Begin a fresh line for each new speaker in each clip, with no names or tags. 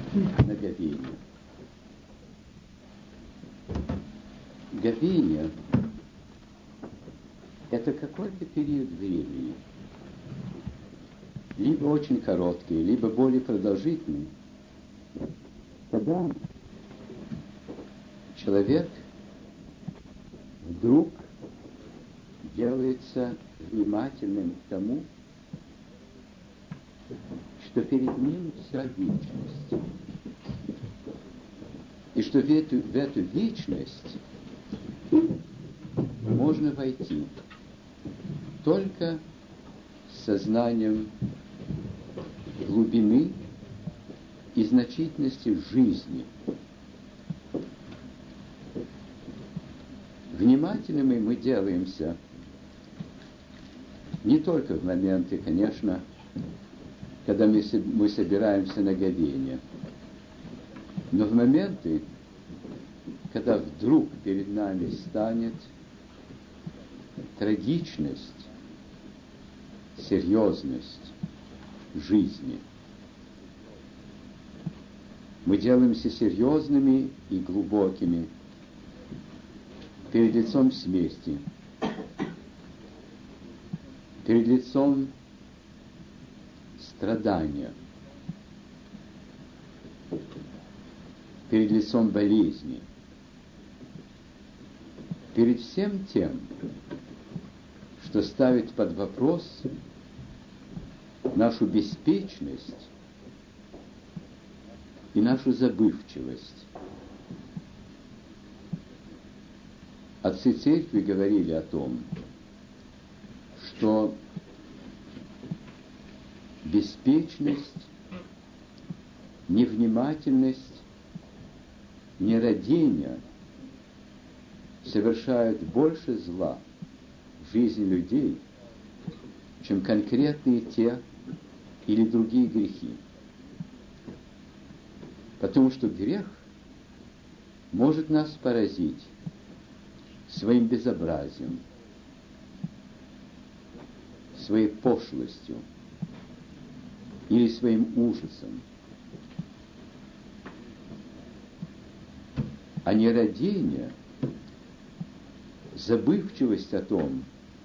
на говение. Говение – это какой-то период времени, либо очень короткий, либо более продолжительный, когда человек вдруг делается внимательным к тому, что перед ним вся вечность. И что в эту вечность можно войти только с сознанием глубины и значительности жизни. Внимательными мы делаемся не только в моменты, конечно, когда мы собираемся на говение, но в моменты, когда вдруг перед нами станет трагичность, серьезность жизни. Мы делаемся серьезными и глубокими перед лицом смерти, перед лицом страдания, перед лицом болезни, перед всем тем, что ставит под вопрос нашу беспечность и нашу забывчивость. Отцы церкви говорили о том, что беспечность, невнимательность, нерадение совершают больше зла в жизни людей, чем конкретные те или другие грехи. Потому что грех может нас поразить своим безобразием, своей пошлостью или своим ужасом. А нерадение, забывчивость о том,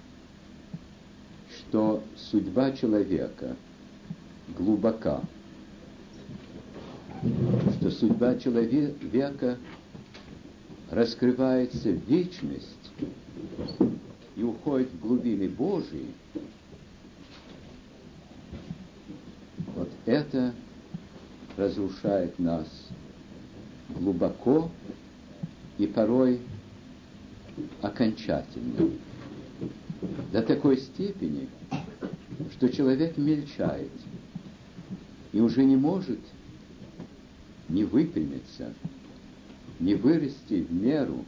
что судьба человека глубока, что судьба человека раскрывается в вечность и уходит в глубины Божии, вот это разрушает нас глубоко и порой окончательно, до такой степени, что человек мельчает и уже не может не выпрямиться, не вырасти в меру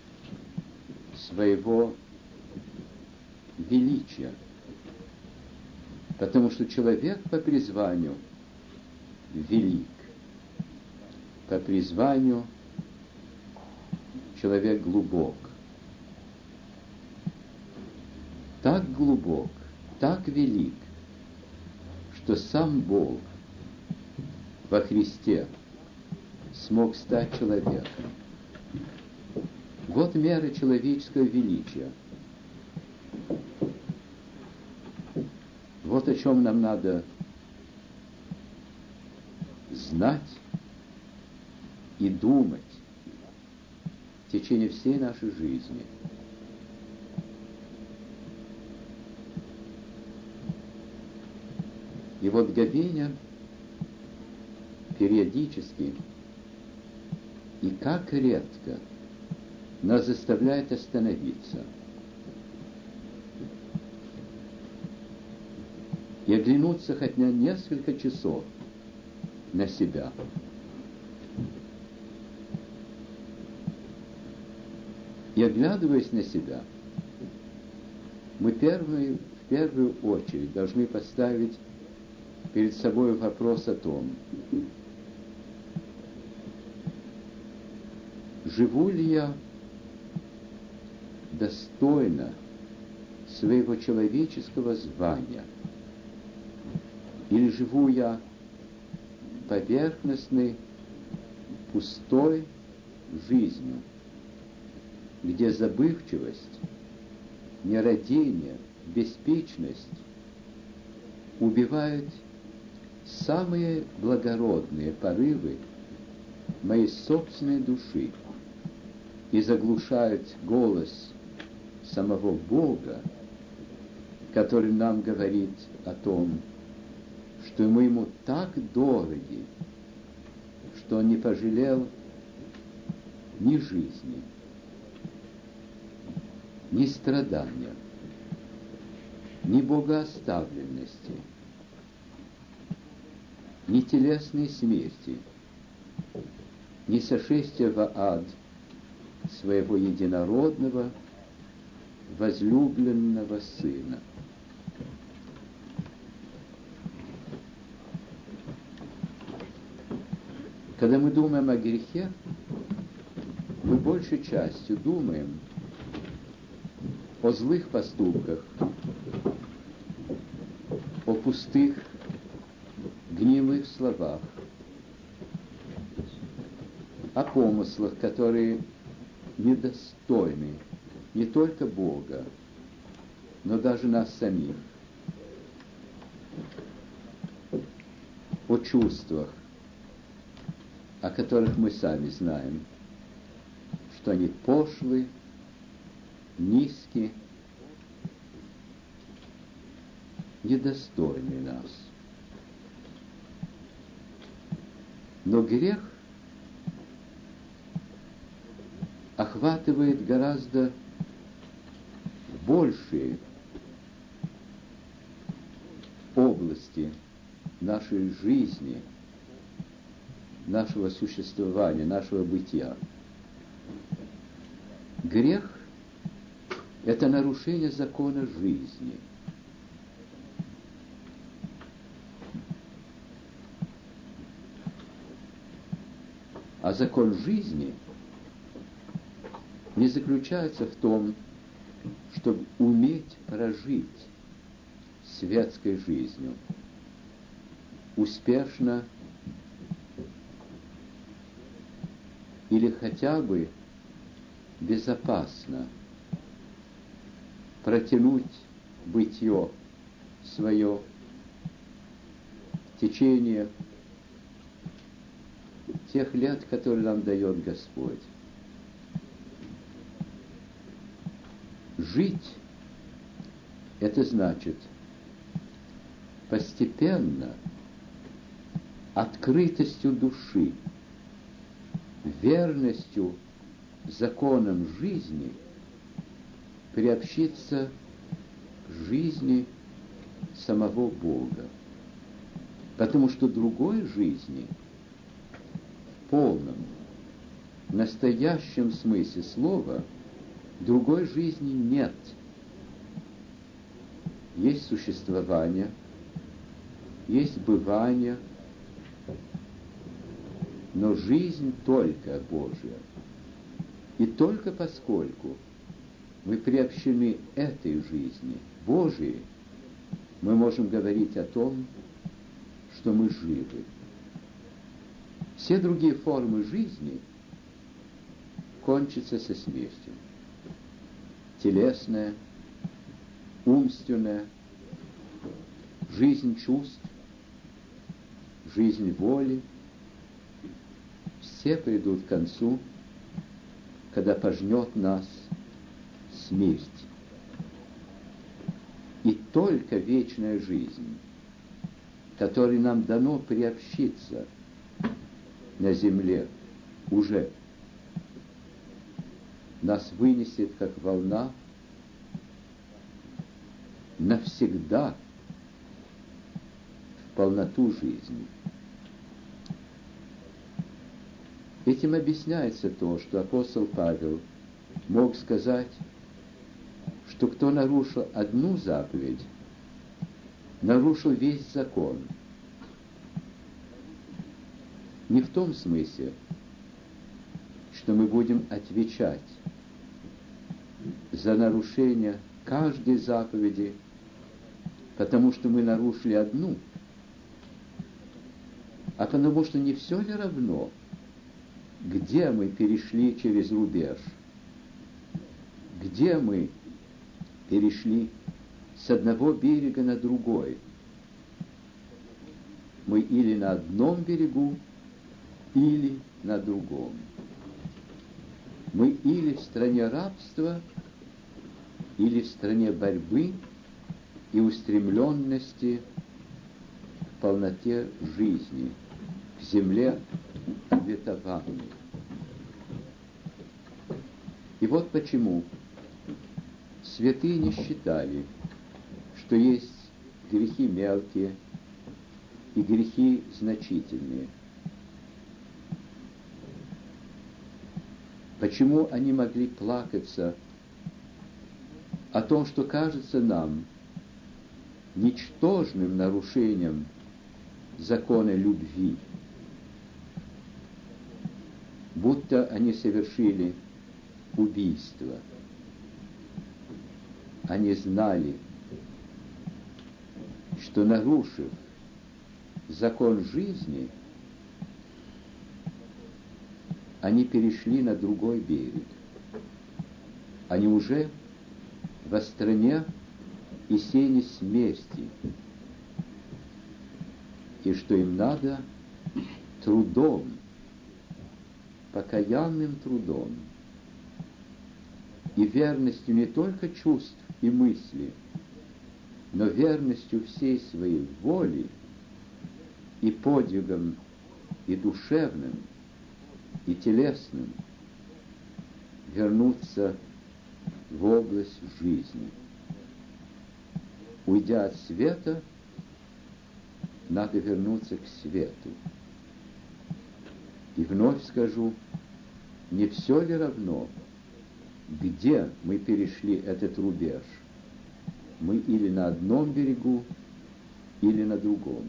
своего величия. Потому что человек по призванию велик, по призванию человек глубок. Так глубок, так велик, что сам Бог во Христе смог стать человеком. Вот мера человеческого величия. Вот о чем нам надо знать и думать в течение всей нашей жизни. И вот говение периодически и как редко нас заставляет остановиться и оглянуться хоть на несколько часов на себя. И оглядываясь на себя, мы в первую очередь должны поставить перед собой вопрос о том, живу ли я достойно своего человеческого звания, или живу я поверхностный пустой жизнью, где забывчивость, нерадение, беспечность убивают самые благородные порывы моей собственной души и заглушают голос самого Бога, который нам говорит о том, что мы ему так дороги, что он не пожалел ни жизни, ни страдания, ни богооставленности, ни телесной смерти, ни сошествия в ад своего единородного, возлюбленного Сына. Когда мы думаем о грехе, мы большей частью думаем о злых поступках, о пустых, гнилых словах, о помыслах, которые недостойны не только Бога, но даже нас самих, о чувствах, о которых мы сами знаем, что они пошлы, низки, недостойны нас. Но грех охватывает гораздо большие области нашей жизни, нашего существования, нашего бытия. Грех – это нарушение закона жизни. А закон жизни не заключается в том, чтобы уметь прожить светской жизнью, успешно или хотя бы безопасно протянуть бытие свое в течение тех лет, которые нам дает Господь. Жить – это значит постепенно, открытостью души, верностью законам жизни приобщиться к жизни самого Бога. Потому что другой жизни в полном, настоящем смысле слова другой жизни нет. Есть существование, есть бывание, но жизнь только Божья. И только поскольку мы приобщены этой жизни, Божией, мы можем говорить о том, что мы живы. Все другие формы жизни кончатся со смертью. Телесная, умственная, жизнь чувств, жизнь воли, все придут к концу, когда пожнет нас смерть. И только вечная жизнь, которой нам дано приобщиться на земле, уже нас вынесет, как волна, навсегда в полноту жизни. Этим объясняется то, что апостол Павел мог сказать, что кто нарушил одну заповедь, нарушил весь закон. Не в том смысле, что мы будем отвечать за нарушение каждой заповеди, потому что мы нарушили одну, а потому что не все ли равно, где мы перешли через рубеж, где мы перешли с одного берега на другой. Мы или на одном берегу, или на другом. Мы или в стране рабства, или в стране борьбы и устремленности к полноте жизни, к земле обетованной. И вот почему святые не считали, что есть грехи мелкие и грехи значительные. Почему они могли плакаться о том, что кажется нам ничтожным нарушением закона любви, будто они совершили убийство. Они знали, что, нарушив закон жизни, они перешли на другой берег. Они уже во стране и сене смерти, и что им надо трудом, покаянным трудом и верностью не только чувств и мыслей, но верностью всей своей воли и подвигом и душевным, и телесным вернуться в область жизни. Уйдя от света, надо вернуться к свету. И вновь скажу, не все ли равно, где мы перешли этот рубеж? Мы или на одном берегу, или на другом.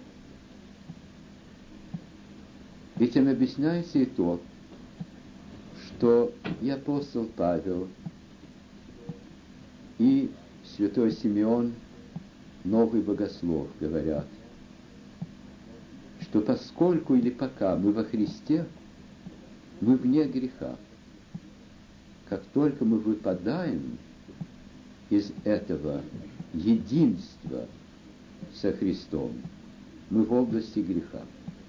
Этим объясняется и то, что и апостол Павел, и святой Симеон, новый богослов, говорят, что поскольку или пока мы во Христе, мы вне греха. Как только мы выпадаем из этого единства со Христом, мы в области греха.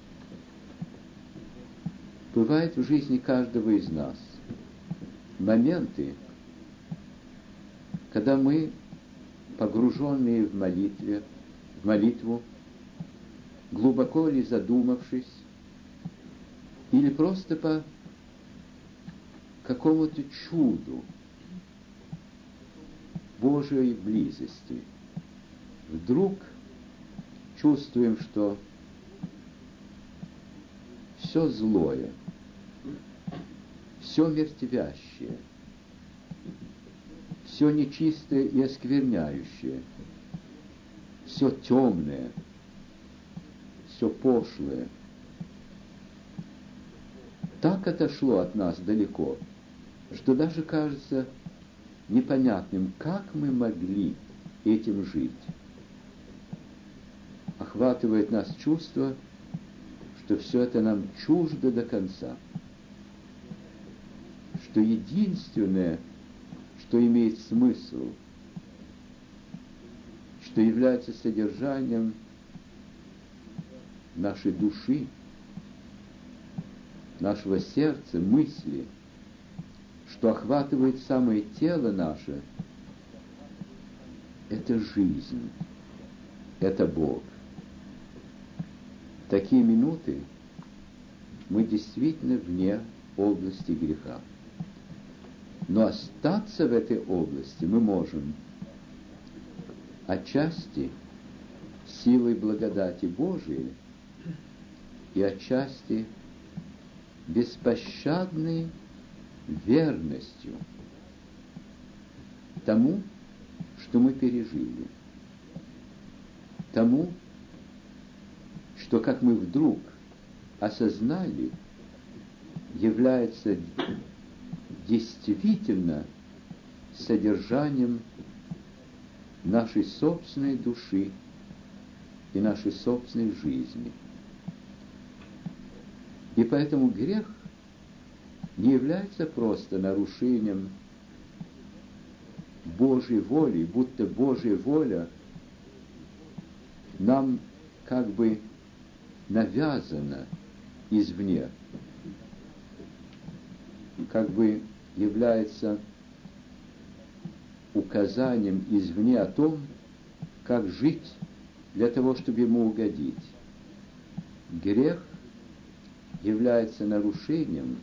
Бывает в жизни каждого из нас моменты, когда мы, погруженные в молитву, глубоко ли задумавшись, или просто по какому-то чуду Божьей близости, вдруг чувствуем, что все злое, все мертвящее, все нечистое и оскверняющее, все темное, все пошлое так отошло от нас далеко, что даже кажется непонятным, как мы могли этим жить. Охватывает нас чувство, что все это нам чуждо до конца, что единственное, что имеет смысл, что является содержанием нашей души, нашего сердца, мысли, что охватывает самое тело наше, это жизнь, это Бог. В такие минуты мы действительно вне области греха. Но остаться в этой области мы можем отчасти силой благодати Божией и отчасти беспощадной верностью тому, что мы пережили, тому, что, как мы вдруг осознали, является действительно содержанием нашей собственной души и нашей собственной жизни. И поэтому грех не является просто нарушением Божьей воли, будто Божья воля нам как бы навязана извне, как бы является указанием извне о том, как жить для того, чтобы ему угодить. Грех является нарушением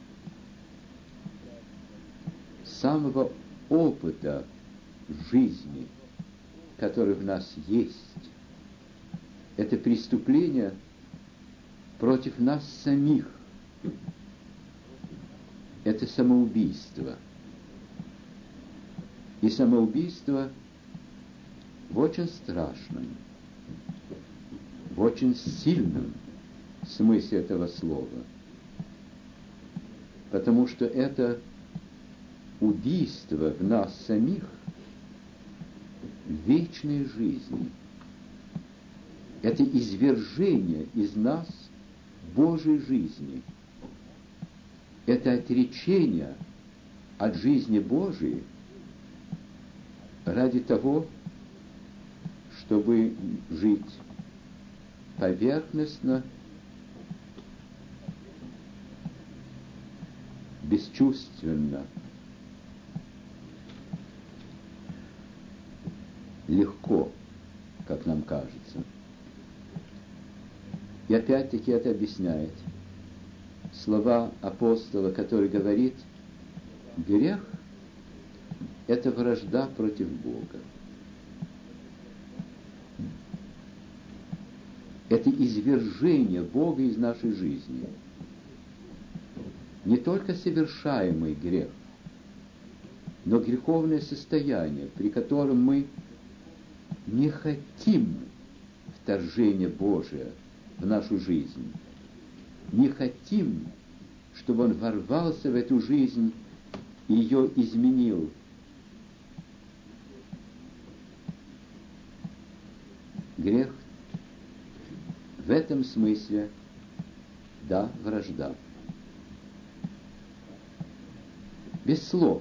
самого опыта жизни, который в нас есть. Это преступление против нас самих. Это самоубийство. И самоубийство в очень страшном, в очень сильном смысле этого слова. Потому что это убийство в нас самих вечной жизни. Это извержение из нас Божьей жизни. Это отречение от жизни Божией ради того, чтобы жить поверхностно, бесчувственно, легко, как нам кажется. И опять-таки это объясняет слова апостола, который говорит: грех – это вражда против Бога. Это извержение Бога из нашей жизни. Не только совершаемый грех, но греховное состояние, при котором мы не хотим вторжения Божия в нашу жизнь. Не хотим, чтобы Он ворвался в эту жизнь и ее изменил. Грех в этом смысле, да, вражда. Без слов.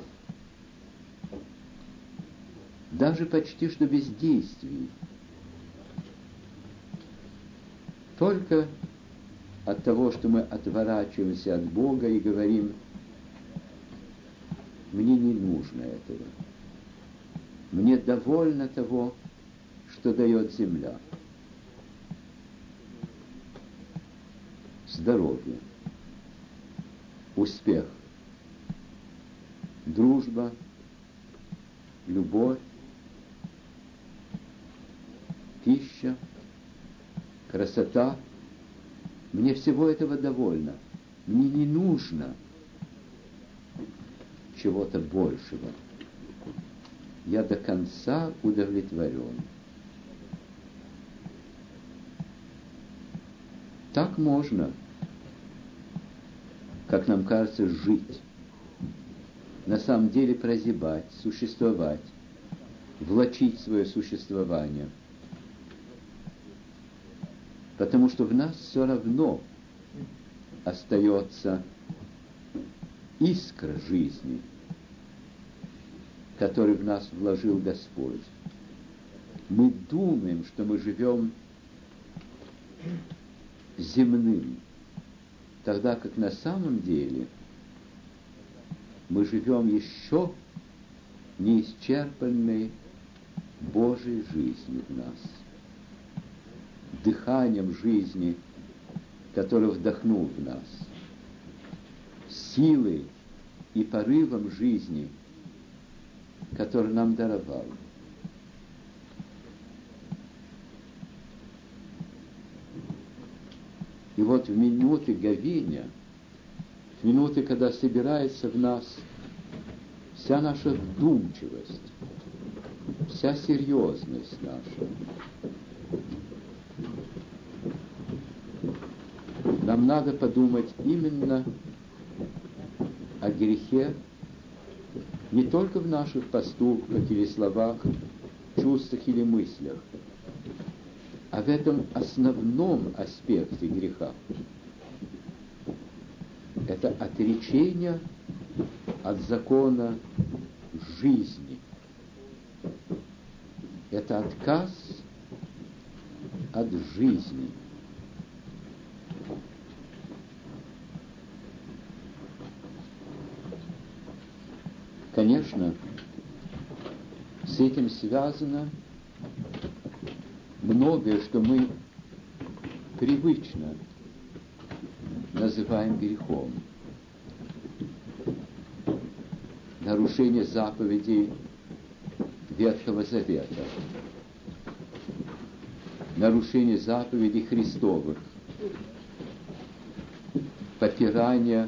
Даже почти что без действий. Только от того, что мы отворачиваемся от Бога и говорим: мне не нужно этого. Мне довольно того, что дает земля. Здоровье, успех, дружба, любовь, пища, красота. Мне всего этого довольно. Мне не нужно чего-то большего. Я до конца удовлетворен. Так можно, как нам кажется, жить. На самом деле прозябать, существовать, влачить свое существование. Потому что в нас все равно остается искра жизни, которую в нас вложил Господь. Мы думаем, что мы живем земным, тогда как на самом деле мы живем еще неисчерпанной Божьей жизнью в нас, дыханием жизни, который вдохнул в нас, силой и порывом жизни, который нам даровал. И вот в минуты говения, в минуты, когда собирается в нас вся наша вдумчивость, вся серьезность наша, нам надо подумать именно о грехе не только в наших поступках или словах, чувствах или мыслях, а в этом основном аспекте греха. Это отречение от закона жизни. Это отказ от жизни. Конечно, с этим связано многое, что мы привычно называем грехом. Нарушение заповедей Ветхого Завета, нарушение заповедей Христовых, попирание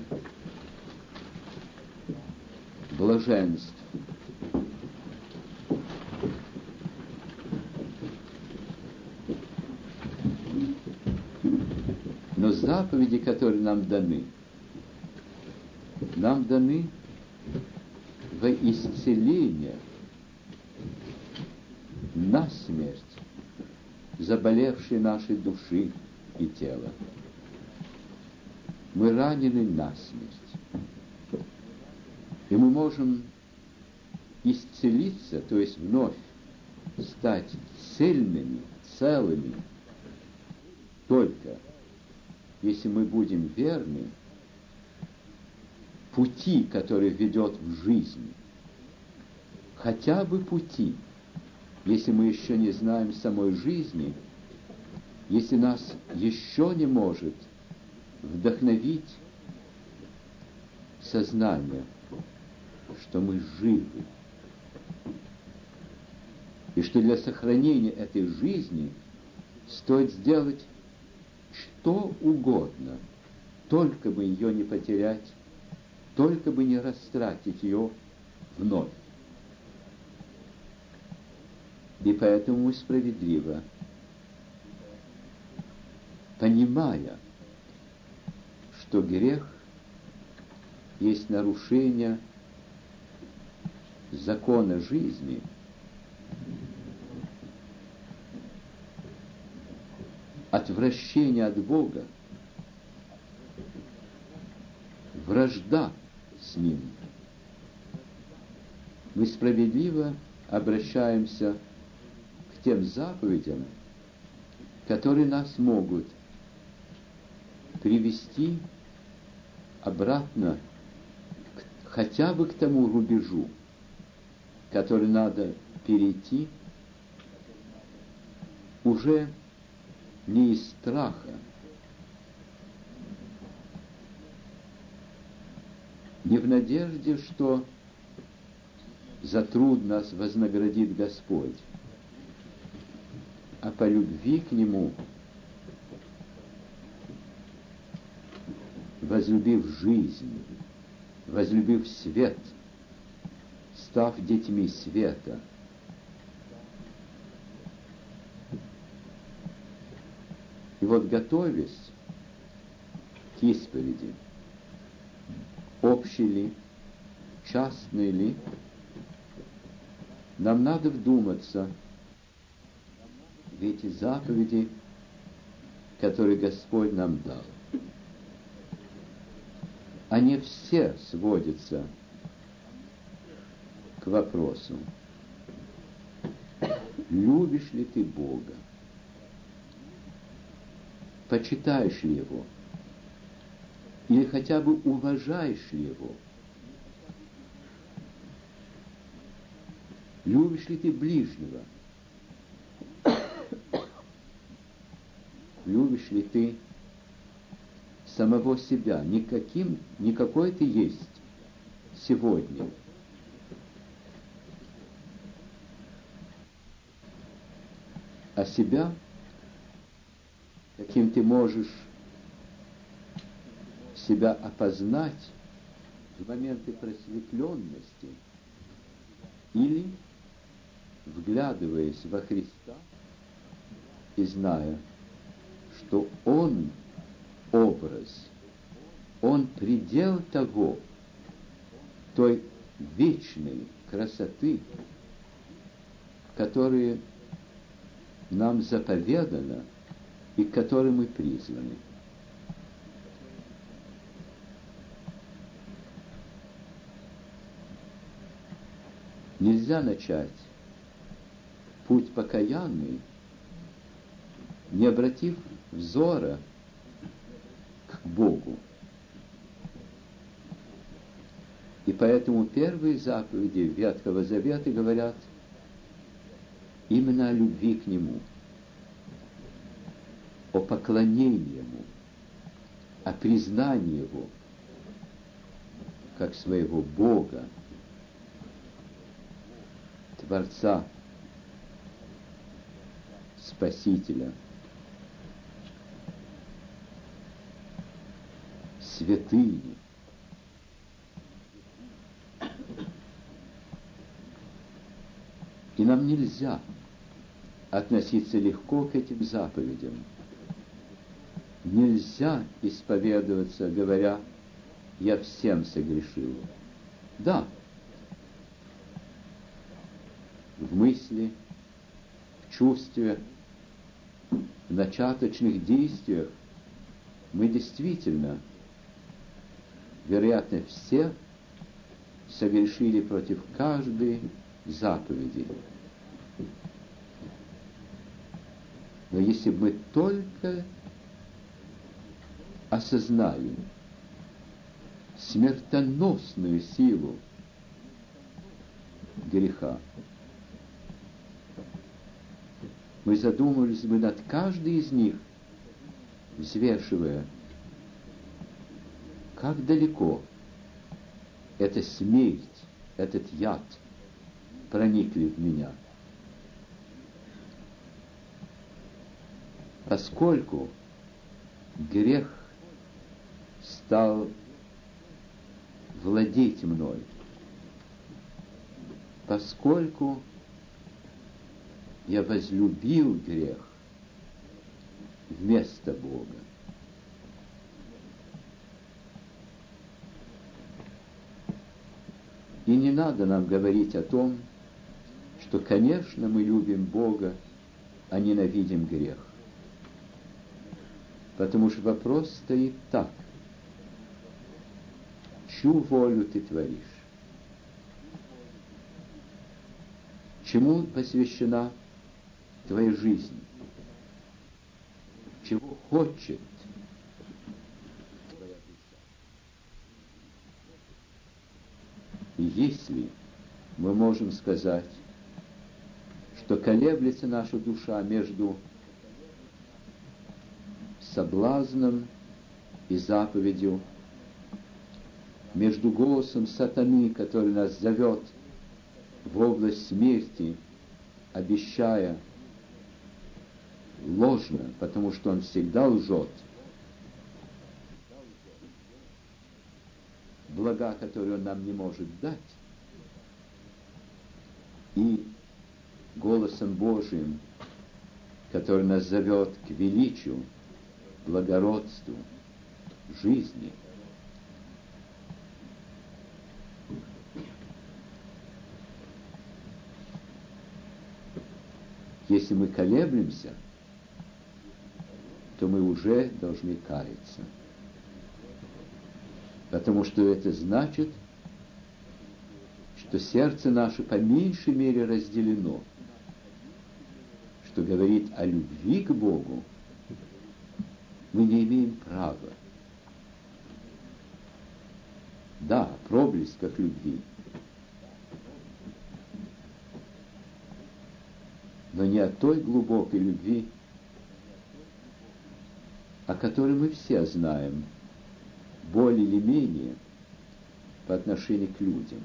блаженств. Но заповеди, которые нам даны во исцеление на смерть заболевшей нашей души и тела. Мы ранены насмерть. И мы можем исцелиться, то есть вновь стать цельными, целыми, только если мы будем верны пути, который ведет в жизнь, хотя бы пути, если мы еще не знаем самой жизни, если нас еще не может вдохновить сознание, что мы живы, и что для сохранения этой жизни стоит сделать что угодно, только бы ее не потерять, только бы не растратить ее вновь. И поэтому мы справедливо, понимая, что грех есть нарушение закона жизни, отвращение от Бога, вражда с Ним, мы справедливо обращаемся к тем заповедям, которые нас могут привести обратно хотя бы к тому рубежу, который надо перейти уже не из страха, не в надежде, что за труд нас вознаградит Господь, а по любви к Нему, возлюбив жизнь, возлюбив свет, став детьми света. И вот, готовясь к исповеди, общей ли, частной ли, нам надо вдуматься в эти заповеди, которые Господь нам дал. Они все сводятся к вопросу: любишь ли ты Бога? Почитаешь ли Его? Или хотя бы уважаешь ли Его? Любишь ли ты ближнего? Любишь ли ты самого себя? Не какой ты есть сегодня, а себя, каким ты можешь себя опознать в моменты просветленности, или вглядываясь во Христа и зная, что Он образ, Он предел того, той вечной красоты, которая нам заповедана и к которой мы призваны. Нельзя начать путь покаянный, не обратив взора к Богу. И поэтому первые заповеди Ветхого Завета говорят именно о любви к Нему, о поклонении Ему, о признании Его как своего Бога, Творца, Спасителя, святыни. И нам нельзя относиться легко к этим заповедям. Нельзя исповедоваться, говоря: «Я всем согрешил». Да, в мысли, в чувстве, в начаточных действиях мы действительно, вероятно, все согрешили против каждой заповеди. Но если бы мы только осознали смертоносную силу греха, мы задумались бы над каждой из них, взвешивая, как далеко эта смерть, этот яд проникли в меня. Поскольку грех стал владеть мной, поскольку я возлюбил грех вместо Бога. И не надо нам говорить о том, что, конечно, мы любим Бога, а ненавидим грех. Потому что вопрос стоит так: чью волю ты творишь? Чему посвящена твоя жизнь? Чего хочет твоя душа? И если мы можем сказать, что колеблется наша душа между соблазном и заповедью, между голосом сатаны, который нас зовет в область смерти, обещая ложно, потому что он всегда лжет, блага, которые он нам не может дать, и голосом Божиим, который нас зовет к величию, благородству, жизни. Если мы колеблемся, то мы уже должны каяться. Потому что это значит, что сердце наше по меньшей мере разделено, что говорит о любви к Богу мы не имеем права. Да, о проблесках любви, но не о той глубокой любви, о которой мы все знаем, более или менее, по отношению к людям.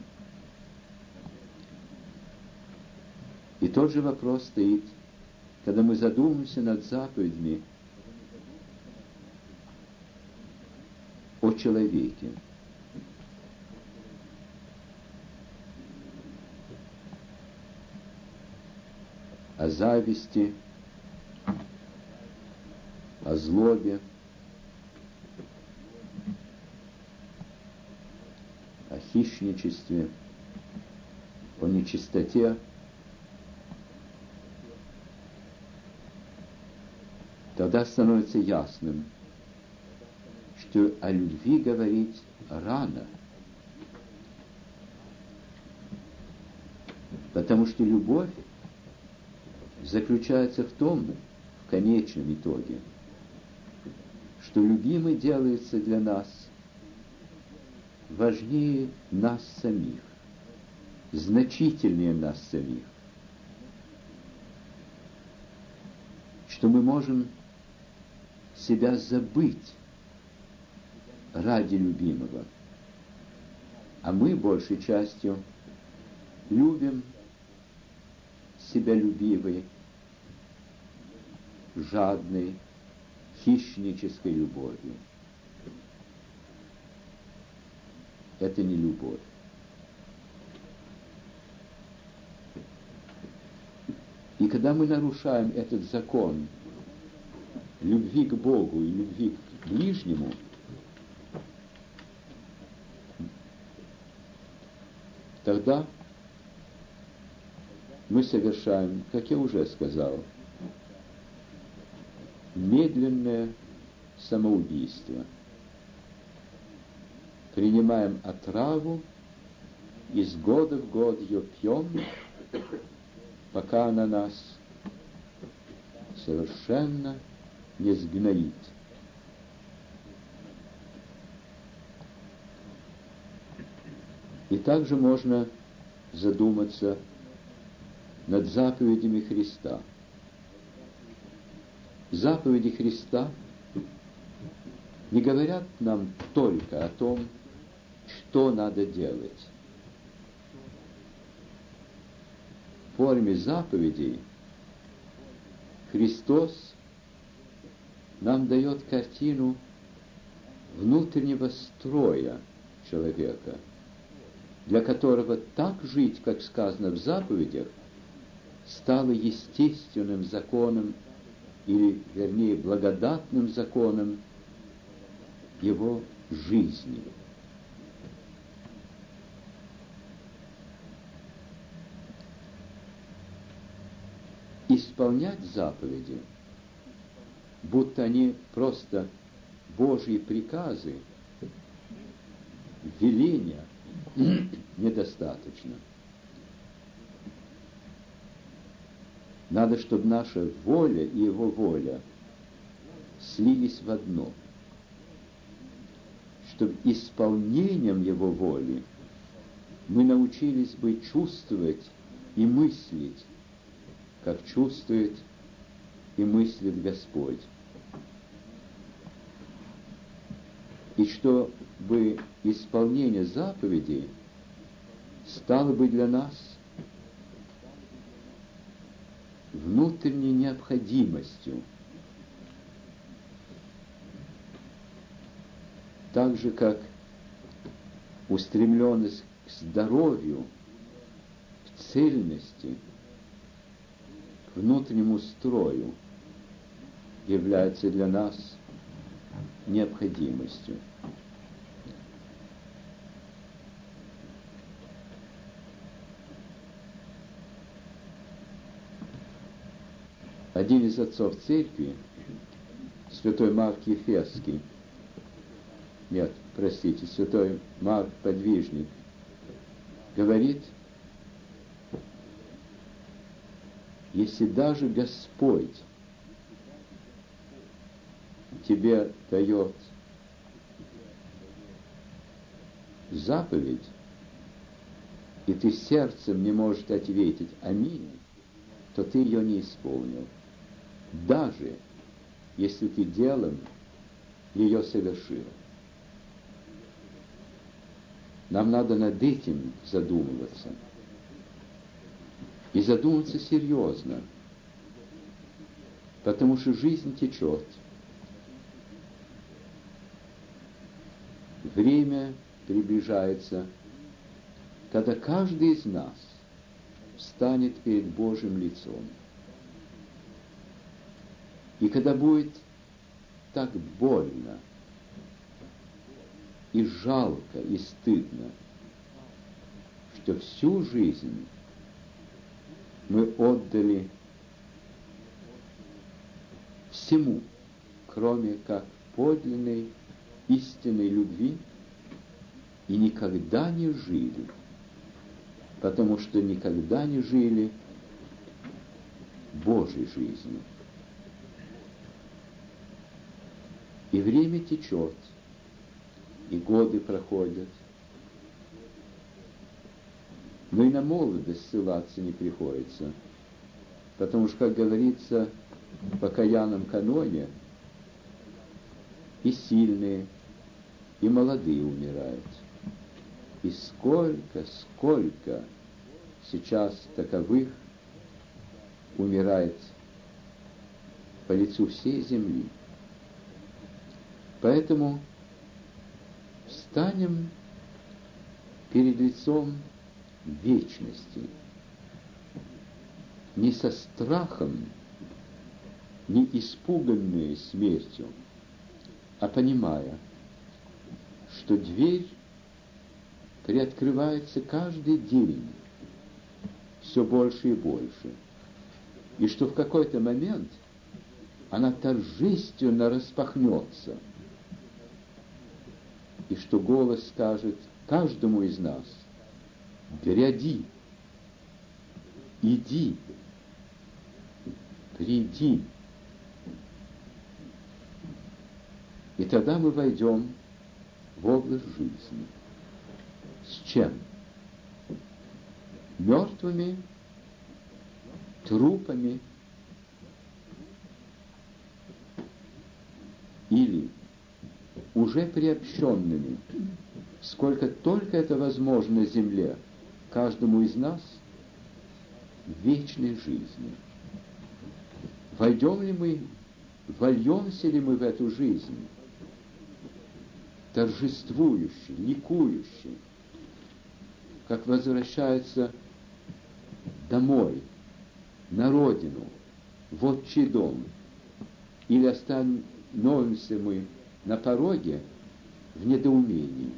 И тот же вопрос стоит, когда мы задумаемся над заповедями о человеке. О зависти, о злобе, о хищничестве, о нечистоте. Тогда становится ясным, что о любви говорить рано. Потому что любовь заключается в том, в конечном итоге, что любимый делается для нас важнее нас самих, значительнее нас самих, что мы можем себя забыть ради любимого, а мы большей частью любим себялюбивой, жадной, хищнической любовью. Это не любовь. И когда мы нарушаем этот закон любви к Богу и любви к ближнему, тогда мы совершаем, как я уже сказал, медленное самоубийство. Принимаем отраву, из года в год ее пьем, пока она нас совершенно не сгноит. И также можно задуматься над заповедями Христа. Заповеди Христа не говорят нам только о том, что надо делать. В форме заповедей Христос нам дает картину внутреннего строя человека, для которого так жить, как сказано в заповедях, стало естественным законом, или, вернее, благодатным законом его жизни. Исполнять заповеди, будто они просто Божьи приказы, веления, недостаточно. Надо, чтобы наша воля и его воля слились в одно. Чтобы исполнением его воли мы научились бы чувствовать и мыслить, как чувствует и мыслит Господь. И чтобы исполнение заповедей стало бы для нас внутренней необходимостью, так же, как устремленность к здоровью, к цельности, к внутреннему строю является для нас необходимостью. Один из отцов церкви, святой Марк Ефесский, святой Марк Подвижник, говорит, если даже Господь тебе дает заповедь, и ты сердцем не можешь ответить «Аминь», то ты ее не исполнил, даже если ты делом ее совершил. Нам надо над этим задумываться. И задуматься серьезно, потому что жизнь течет. Время приближается, когда каждый из нас встанет перед Божьим лицом. И когда будет так больно, и жалко, и стыдно, что всю жизнь мы отдали всему, кроме как подлинной, истинной любви, и никогда не жили потому что никогда не жили Божьей жизнью. И время течет, и годы проходят, но и на молодость ссылаться не приходится, потому что, как говорится в покаянном каноне, и сильные, и молодые умирают. И сколько сейчас таковых умирает по лицу всей земли. Поэтому встанем перед лицом вечности, не со страхом, не испуганные смертью, а понимая, что дверь приоткрывается каждый день все больше и больше, и что в какой-то момент она торжественно распахнется, и что голос скажет каждому из нас: «Гряди, иди, приди». И тогда мы войдем в область жизни. С чем? Мертвыми, трупами или уже приобщенными, сколько только это возможно на земле, каждому из нас в вечной жизни. Войдем ли мы, вольемся ли мы в эту жизнь, торжествующий, ликующий, как возвращается домой, на родину, в отчий дом, или остановимся мы на пороге в недоумении,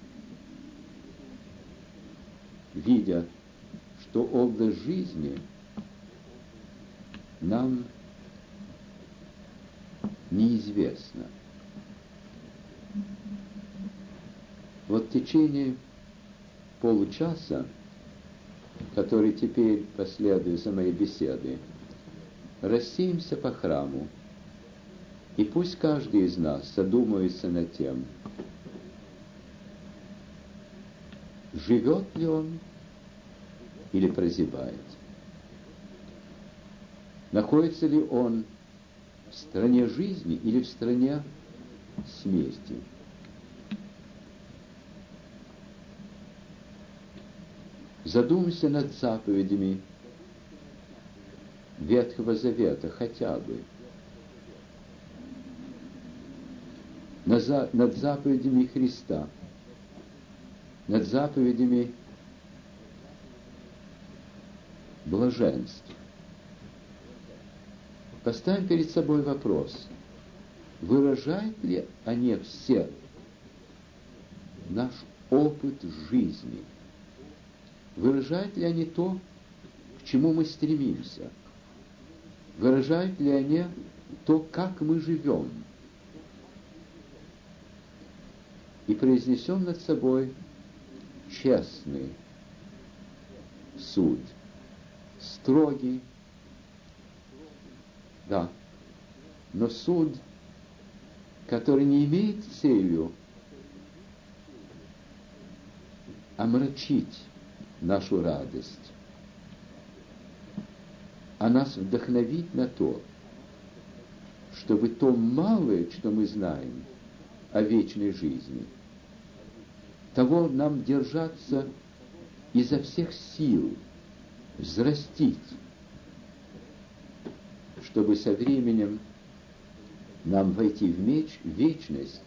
видя, что область жизни нам неизвестна. Вот в течение получаса, который теперь последует за моей беседой, рассеемся по храму, и пусть каждый из нас задумается над тем, живет ли он или прозябает, находится ли он в стране жизни или в стране смерти. Задумайся над заповедями Ветхого Завета хотя бы, над заповедями Христа, над заповедями блаженства. Поставим перед собой вопрос: выражают ли они все наш опыт жизни? Выражают ли они то, к чему мы стремимся? Выражают ли они то, как мы живем? И произнесем над собой честный суд, строгий, да, но суд, который не имеет целью омрачить нашу радость, а нас вдохновить на то, чтобы то малое, что мы знаем о вечной жизни, того нам держаться изо всех сил, взрастить, чтобы со временем нам войти в вечность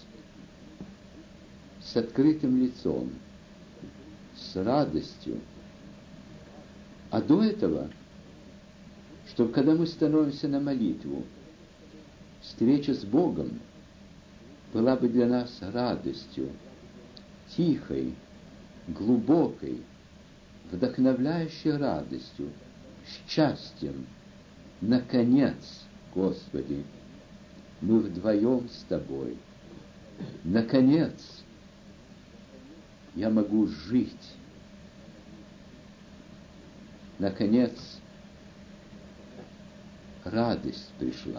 с открытым лицом, с радостью. А до этого, чтобы когда мы становимся на молитву, встреча с Богом была бы для нас радостью, тихой, глубокой, вдохновляющей радостью, счастьем. Наконец, Господи, мы вдвоем с Тобой. Наконец, я могу жить наконец, радость пришла.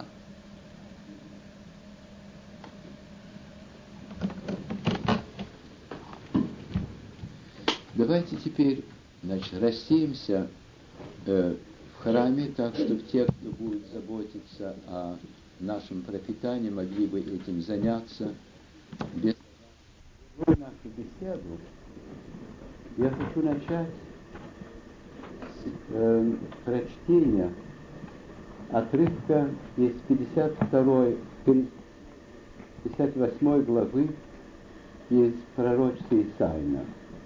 Давайте теперь, рассеемся в храме, так, чтобы те, кто будет заботиться о нашем пропитании, могли бы этим заняться. Без нашу беседу я хочу начать с прочтения отрывка из 58 главы из пророчества Исаия.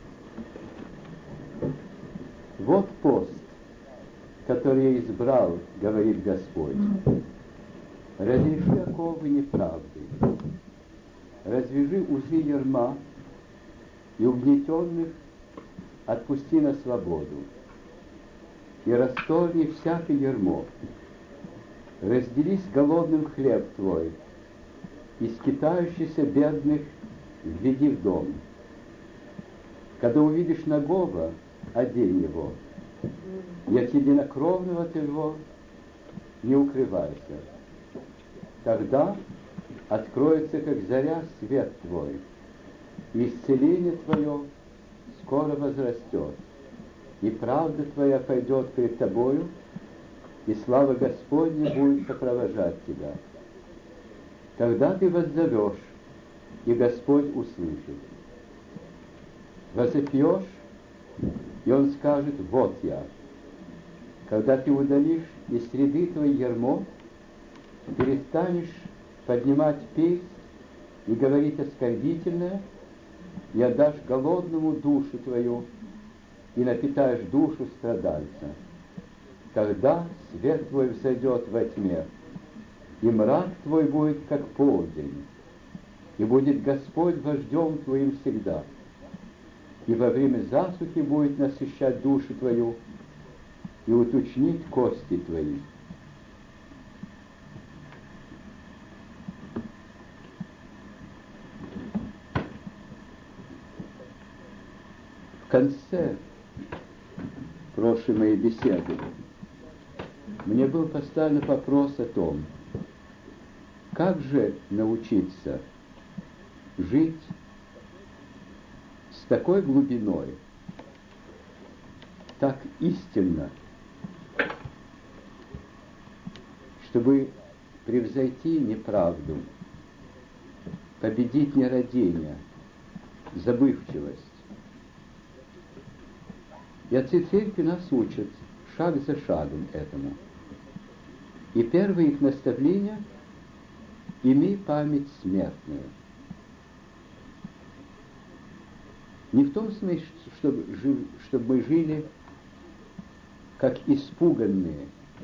Вот пост, который я избрал, говорит Господь. Разреши оковы неправды, развяжи узы ярма, и угнетенных отпусти на свободу, и расторгни всякое ярмо. Раздели с голодным хлеб твой, и скитающихся бедных введи в дом. Когда увидишь нагого, одень его, и от единокровного твоего не укрывайся. Тогда откроется, как заря, свет твой, и исцеление твое скоро возрастет, и правда твоя пойдет пред тобою, и слава Господня будет сопровождать тебя. Тогда ты воззовешь, и Господь услышит. Возопьешь, и Он скажет: вот я. Когда ты удалишь из среды твоей ярмо, перестанешь поднимать песнь и говорить оскорбительное, и отдашь голодному душу твою, и напитаешь душу страдальца. Тогда свет твой взойдет во тьме, и мрак твой будет, как полдень, и будет Господь вождем твоим всегда, и во время засухи будет насыщать душу твою, и уточнит кости твои. В конце прошлой моей беседы мне был поставлен вопрос о том, как же научиться жить с такой глубиной, так истинно, чтобы превзойти неправду, победить нерадение, забывчивость. И отцы церкви нас учат шаг за шагом этому. И первое их наставление — имей память смертную. Не в том смысле, чтобы мы жили как испуганные,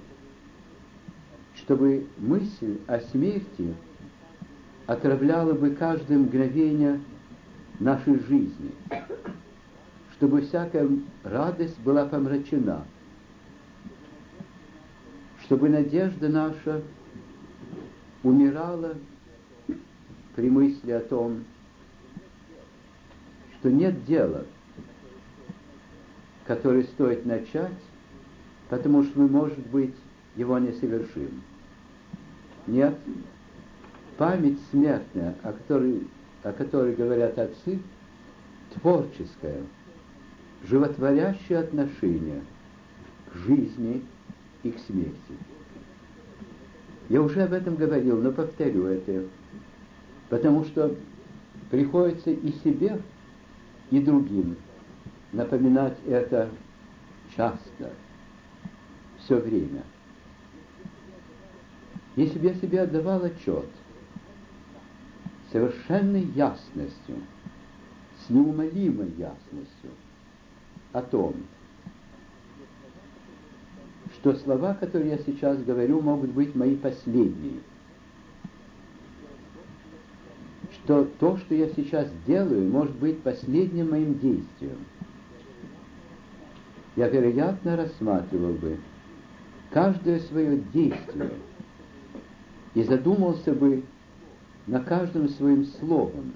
чтобы мысль о смерти отравляла бы каждое мгновение нашей жизни, чтобы всякая радость была помрачена, чтобы надежда наша умирала при мысли о том, что нет дела, которое стоит начать, потому что мы, может быть, его не совершим. Нет, память смертная, о которой говорят отцы, творческая, животворящее отношение к жизни и к смерти. Я уже об этом говорил, но повторю это, потому что приходится и себе, и другим напоминать это часто, все время. Если бы я себе отдавал отчет совершенной ясностью, с неумолимой ясностью о том, что слова, которые я сейчас говорю, могут быть мои последние, что то, что я сейчас делаю, может быть последним моим действием, я, вероятно, рассматривал бы каждое свое действие и задумался бы на каждом своим словом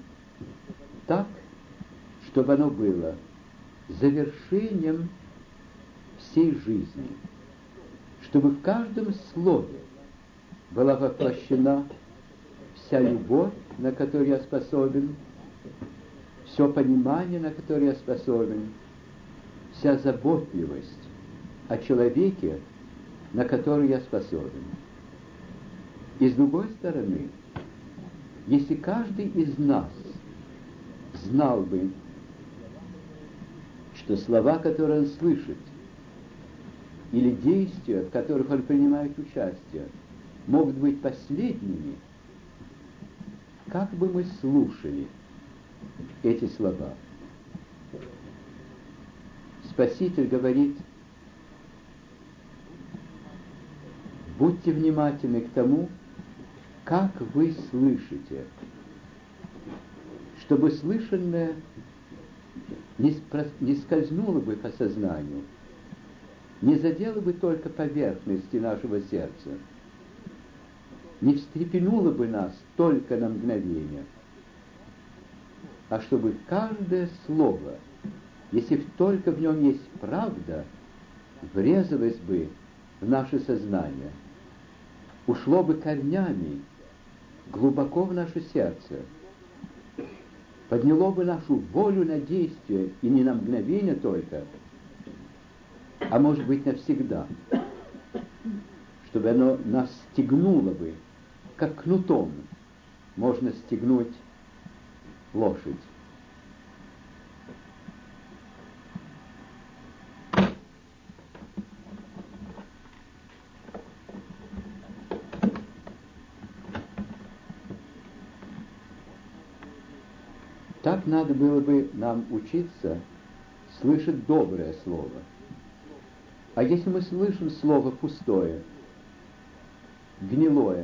так, чтобы оно было завершением всей жизни, чтобы в каждом слове была воплощена вся любовь, на которую я способен, все понимание, на которое я способен, вся заботливость о человеке, на которую я способен. И с другой стороны, если каждый из нас знал бы, что слова, которые он слышит, или действия, в которых он принимает участие, могут быть последними, как бы мы слушали эти слова? Спаситель говорит: будьте внимательны к тому, как вы слышите, чтобы слышанное не скользнуло бы по сознанию, не задело бы только поверхности нашего сердца, не встрепенуло бы нас только на мгновение, а чтобы каждое слово, если только в нем есть правда, врезалось бы в наше сознание, ушло бы корнями глубоко в наше сердце, подняло бы нашу волю на действие, и не на мгновение только, а может быть навсегда, чтобы оно нас стегнуло бы, как кнутом можно стегнуть лошадь. Так надо было бы нам учиться слышать доброе слово. А если мы слышим слово пустое, гнилое,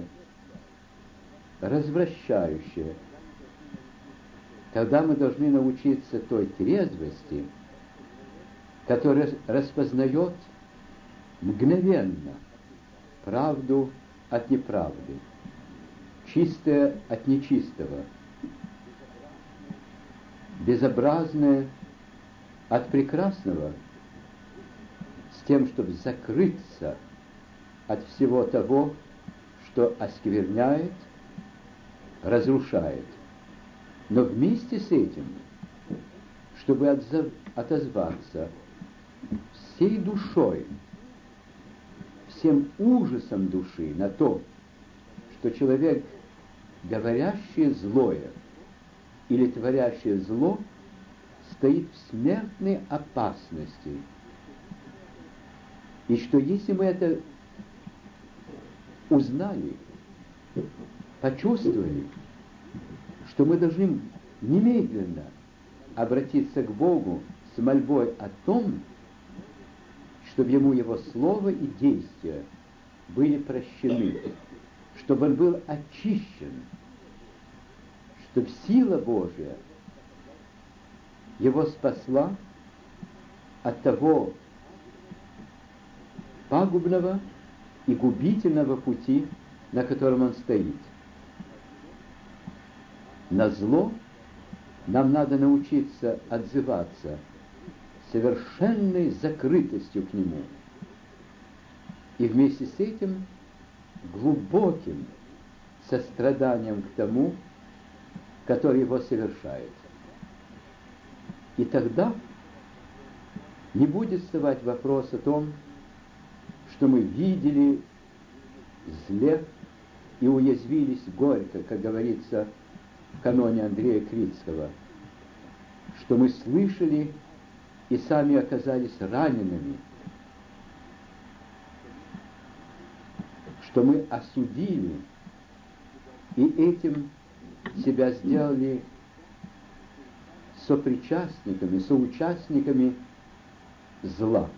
развращающее, тогда мы должны научиться той трезвости, которая распознает мгновенно правду от неправды, чистое от нечистого, безобразное от прекрасного, с тем, чтобы закрыться от всего того, что оскверняет, разрушает. Но вместе с этим, чтобы отозваться всей душой, всем ужасом души на то, что человек, говорящий злое или творящий зло, стоит в смертной опасности. И что если мы это узнали, почувствовали, что мы должны немедленно обратиться к Богу с мольбой о том, чтобы Ему Его Слово и действия были прощены, чтобы Он был очищен, чтобы сила Божия Его спасла от того пагубного и губительного пути, на котором он стоит. На зло нам надо научиться отзываться совершенной закрытостью к нему и вместе с этим глубоким состраданием к тому, который его совершает. И тогда не будет вставать вопрос о том, что мы видели зле и уязвились горько, как говорится в каноне Андрея Критского, что мы слышали и сами оказались ранеными, что мы осудили и этим себя сделали сопричастниками, соучастниками зла.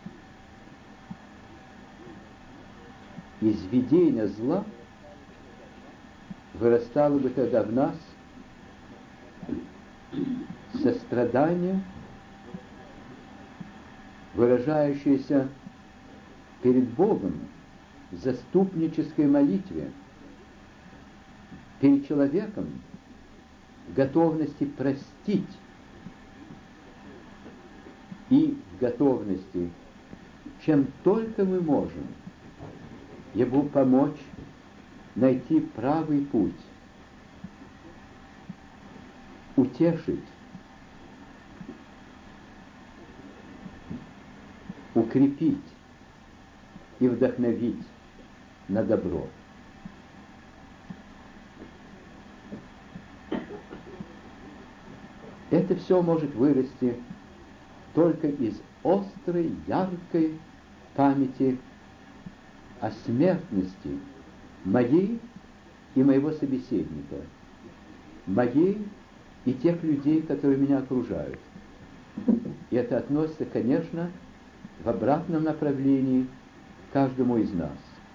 Из видения зла вырастало бы тогда в нас сострадание, выражающееся перед Богом в заступнической молитве, перед человеком в готовности простить и в готовности чем только мы можем, ему помочь найти правый путь, утешить, укрепить и вдохновить на добро. Это все может вырасти только из острой, яркой памяти о смертности моей и моего собеседника, моей и тех людей, которые меня окружают. И это относится, конечно, в обратном направлении к каждому из нас.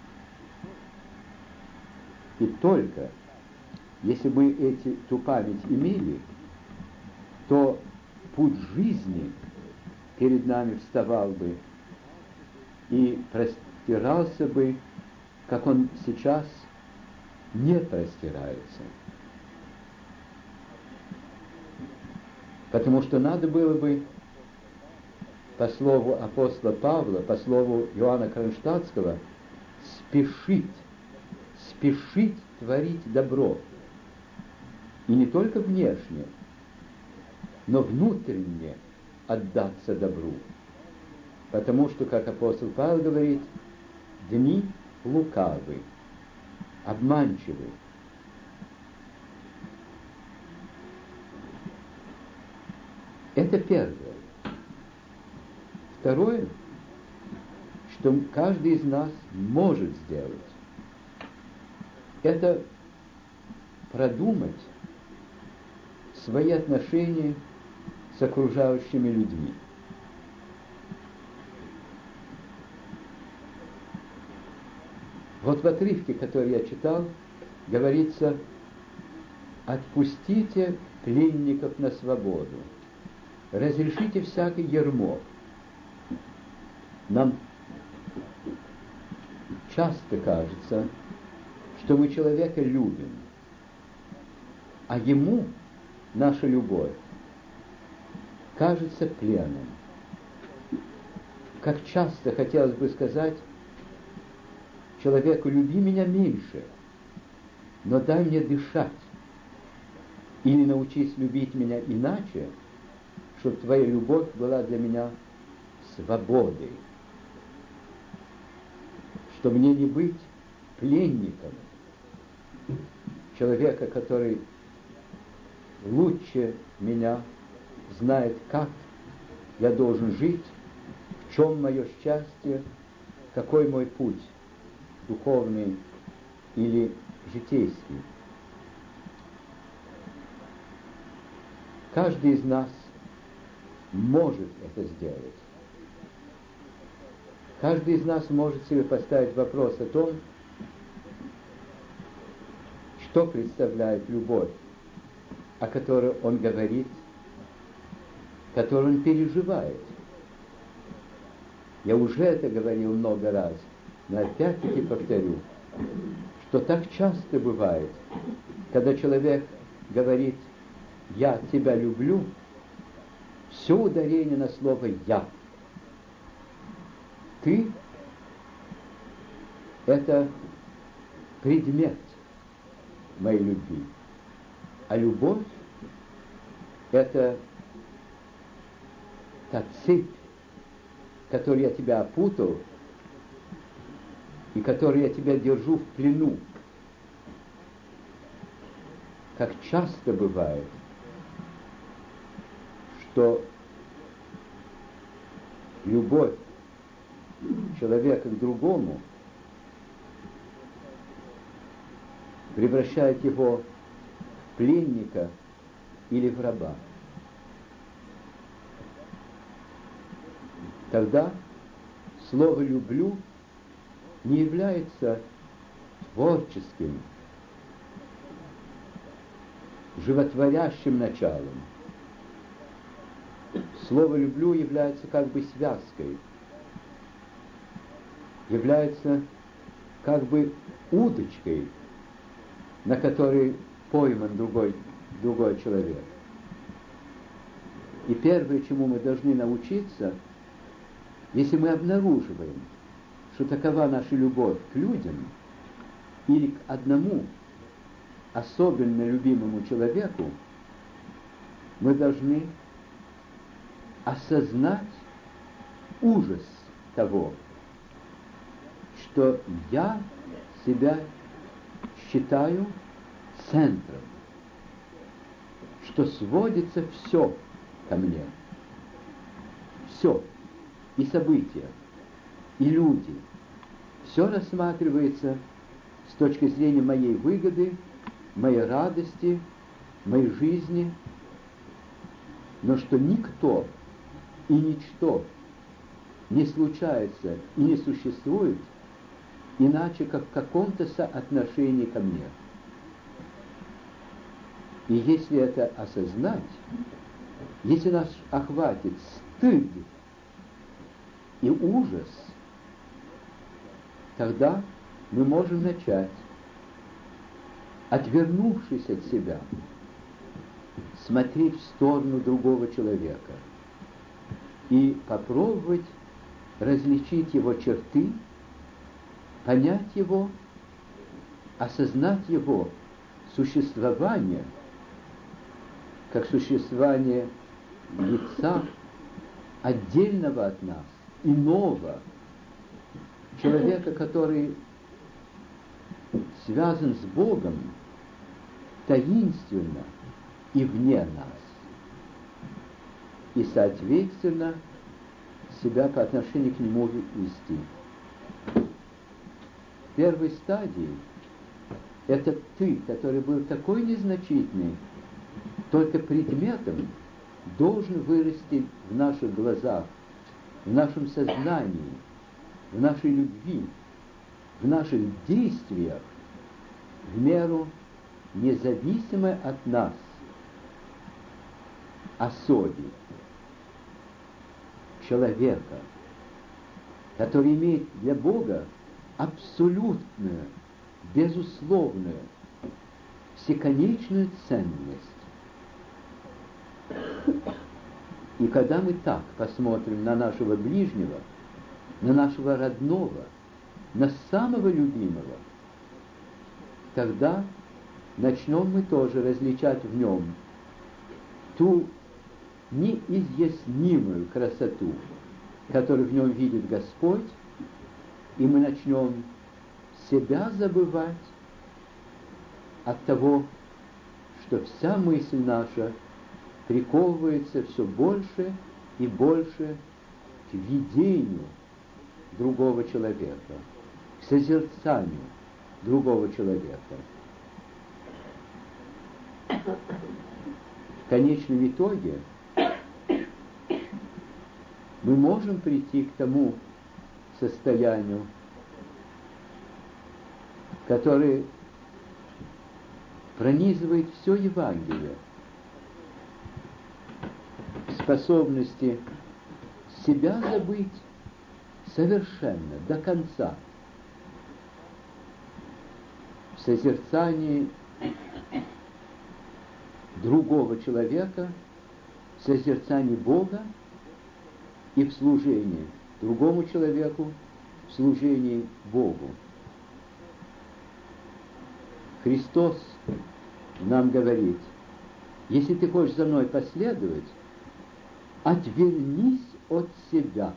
И только если мы эту память имели, то путь жизни перед нами вставал бы и простирался бы, как он сейчас не простирается. Потому что надо было бы, по слову апостола Павла, по слову Иоанна Кронштадтского, спешить творить добро. И не только внешне, но внутренне отдаться добру. Потому что, как апостол Павел говорит, дни лукавы, обманчивы. Это первое. Второе, что каждый из нас может сделать, это продумать свои отношения с окружающими людьми. Вот в отрывке, который я читал, говорится: «Отпустите пленников на свободу, разрешите всякое ярмо». Нам часто кажется, что мы человека любим, а ему наша любовь кажется пленом. Как часто хотелось бы сказать человеку: люби меня меньше, но дай мне дышать. Или научись любить меня иначе, чтобы твоя любовь была для меня свободой. Чтобы мне не быть пленником человека, который лучше меня знает, как я должен жить, в чем мое счастье, какой мой путь, духовный или житейский. Каждый из нас может это сделать. Каждый из нас может себе поставить вопрос о том, что представляет любовь, о которой он говорит, которую он переживает. Я уже это говорил много раз, но опять-таки повторю, что так часто бывает, когда человек говорит: «Я тебя люблю», все ударение на слово «я». Ты – это предмет моей любви, а любовь – это та цепь, которой я тебя опутал и которой я тебя держу в плену. Как часто бывает, что любовь человека к другому превращает его в пленника или в раба. Тогда слово «люблю» не является творческим, животворящим началом. Слово «люблю» является как бы связкой, является как бы удочкой, на которой пойман другой человек. И первое, чему мы должны научиться, если мы обнаруживаем, что такова наша любовь к людям или к одному особенно любимому человеку, мы должны осознать ужас того, что я себя считаю центром, что сводится все ко мне. Все. И события, и люди. Все рассматривается с точки зрения моей выгоды, моей радости, моей жизни, но что никто и ничто не случается и не существует иначе, как в каком-то соотношении ко мне. И если это осознать, если нас охватит стыд и ужас, тогда мы можем начать, отвернувшись от себя, смотреть в сторону другого человека и попробовать различить его черты, понять его, осознать его существование, как существование лица, отдельного от нас, иного, человека, который связан с Богом таинственно и вне нас, и, соответственно, себя по отношению к Нему вести. В первой стадии этот «ты», который был такой незначительный, только предметом, должен вырасти в наших глазах, в нашем сознании, в нашей любви, в наших действиях, в меру независимой от нас особи, человека, который имеет для Бога абсолютную, безусловную, всеконечную ценность. И когда мы так посмотрим на нашего ближнего, на нашего родного, на самого любимого, тогда начнем мы тоже различать в нем ту неизъяснимую красоту, которую в нем видит Господь, и мы начнем себя забывать от того, что вся мысль наша приковывается все больше и больше к видению другого человека, к созерцанию другого человека. В конечном итоге мы можем прийти к тому состоянию, которое пронизывает все Евангелие, способности себя забыть совершенно, до конца, в созерцании другого человека, в созерцании Бога и в служении другому человеку, в служении Богу. Христос нам говорит: если ты хочешь за мной последовать, отвернись от себя.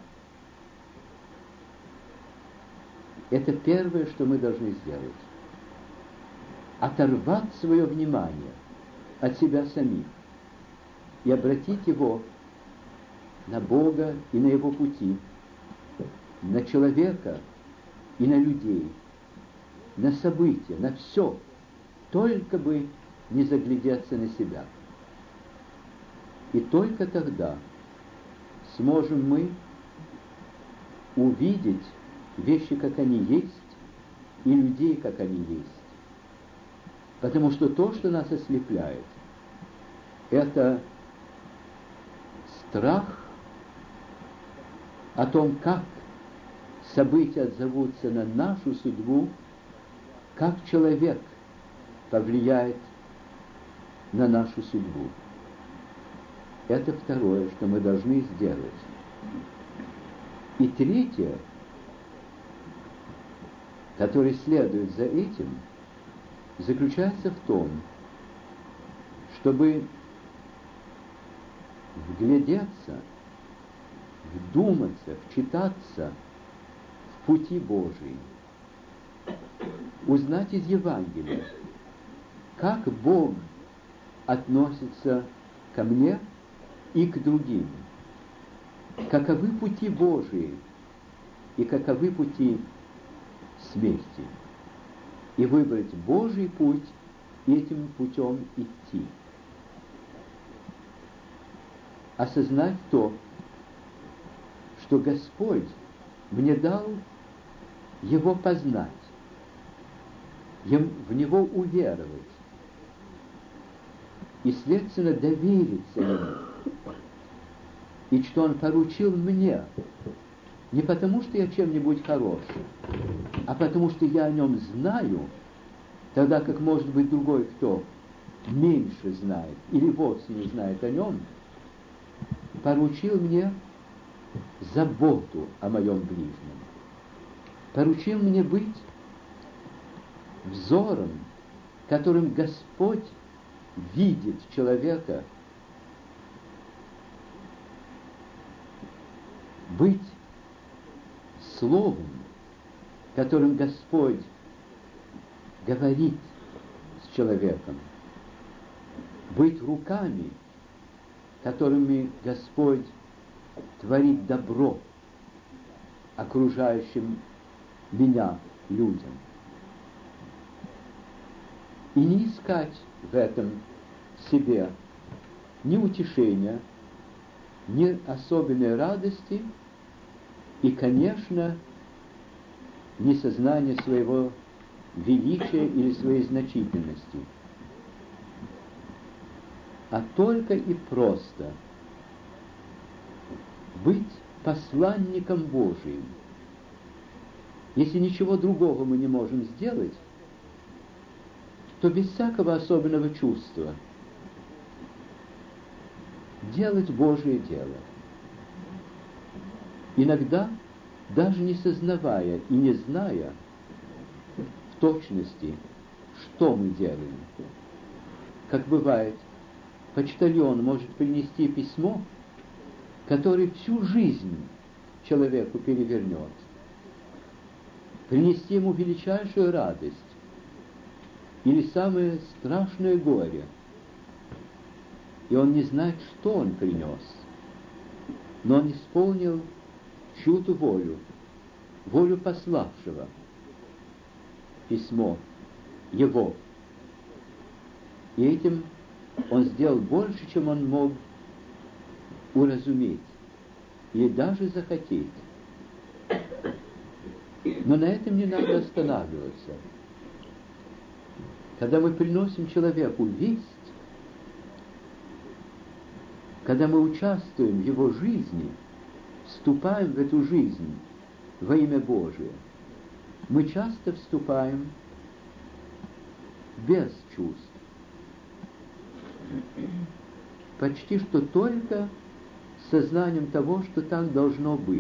Это первое, что мы должны сделать. Оторвать свое внимание от себя самих и обратить его на Бога и на Его пути, на человека и на людей, на события, на все, только бы не заглядеться на себя. И только тогда сможем мы увидеть вещи, как они есть, и людей, как они есть. Потому что то, что нас ослепляет, это страх о том, как события отзовутся на нашу судьбу, как человек повлияет на нашу судьбу. Это второе, что мы должны сделать. И третье, которое следует за этим, заключается в том, чтобы вглядеться, вдуматься, вчитаться в пути Божии, узнать из Евангелия, как Бог относится ко мне и к другим, каковы пути Божии и каковы пути смерти, и выбрать Божий путь и этим путем идти. Осознать то, что Господь мне дал Его познать, в Него уверовать, и, следственно, довериться Ему. И что Он поручил мне, не потому, что я чем-нибудь хорош, а потому, что я о Нем знаю, тогда как, может быть, другой, кто меньше знает или вовсе не знает о Нем, поручил мне заботу о моем ближнем, поручил мне быть взором, которым Господь видит человека, быть словом, которым Господь говорит с человеком, быть руками, которыми Господь творит добро окружающим меня людям. И не искать в этом себе ни утешения, ни особенной радости и, конечно, ни сознания своего величия или своей значительности, а только и просто быть посланником Божиим. Если ничего другого мы не можем сделать, то без всякого особенного чувства делать Божие дело. Иногда, даже не сознавая и не зная в точности, что мы делаем. Как бывает, почтальон может принести письмо, которое всю жизнь человеку перевернет, принести ему величайшую радость или самое страшное горе, и он не знает, что он принес, но он исполнил чью-то волю, волю пославшего письмо его. И этим он сделал больше, чем он мог уразуметь или даже захотеть. Но на этом не надо останавливаться. Когда мы приносим человеку весть, когда мы участвуем в его жизни, вступаем в эту жизнь во имя Божие, мы часто вступаем без чувств. Почти что только с сознанием того, что так должно быть.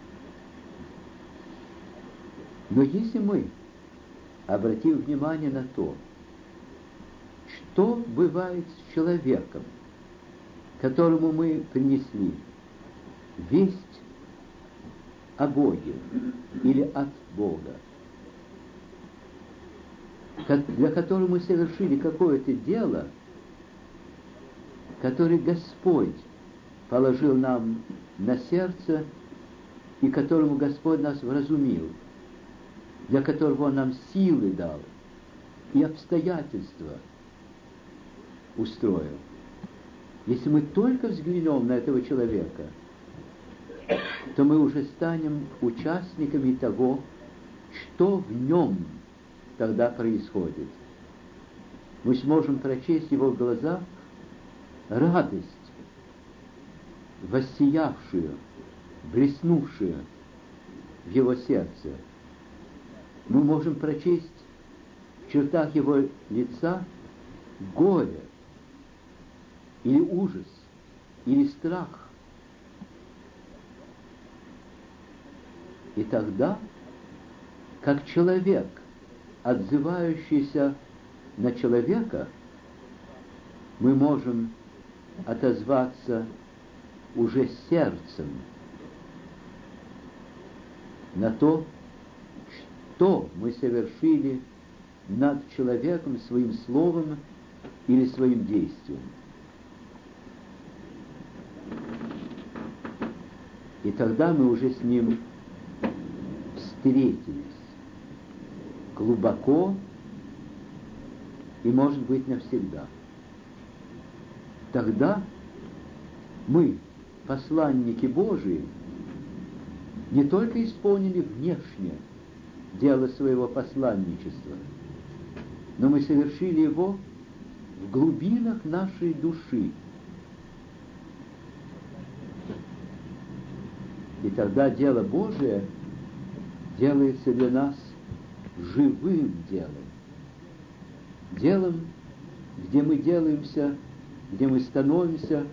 Но если мы обратим внимание на то, что бывает с человеком, которому мы принесли весть о Боге или от Бога, для которого мы совершили какое-то дело, которое Господь положил нам на сердце и которому Господь нас вразумил, для которого Он нам силы дал и обстоятельства устроил. Если мы только взглянем на этого человека, то мы уже станем участниками того, что в нем тогда происходит. Мы сможем прочесть в его глазах радость, воссиявшую, блеснувшую в его сердце. Мы можем прочесть в чертах его лица горе, или ужас, или страх. И тогда, как человек, отзывающийся на человека, мы можем отозваться уже сердцем на то, что мы совершили над человеком своим словом или своим действием. И тогда мы уже с ним встретились глубоко и, может быть, навсегда. Тогда мы, посланники Божии, не только исполнили внешне дело своего посланничества, но мы совершили его в глубинах нашей души. И тогда дело Божие делается для нас живым делом. Делом, где мы делаемся, где мы становимся